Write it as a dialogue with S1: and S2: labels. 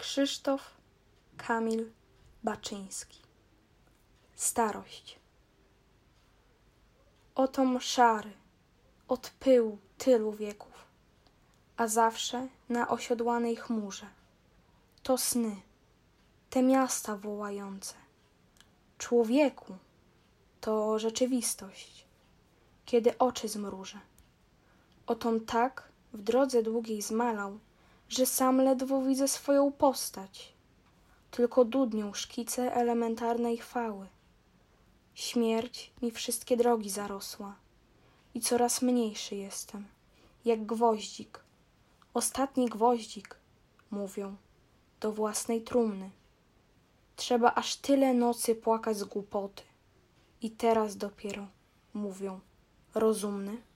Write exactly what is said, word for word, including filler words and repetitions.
S1: Krzysztof Kamil Baczyński. Starość. Otom szary, od pyłu tylu wieków, a zawsze na osiodłanej chmurze. To sny, te miasta wołające. Człowieku, to rzeczywistość, kiedy oczy zmrużę. Otom tak w drodze długiej zmalał, że sam ledwo widzę swoją postać. Tylko dudnią szkice elementarnej chwały. Śmierć mi wszystkie drogi zarosła i coraz mniejszy jestem, jak gwoździk. Ostatni gwoździk, mówią, do własnej trumny. Trzeba aż tyle nocy płakać z głupoty. I teraz dopiero, mówią, rozumny.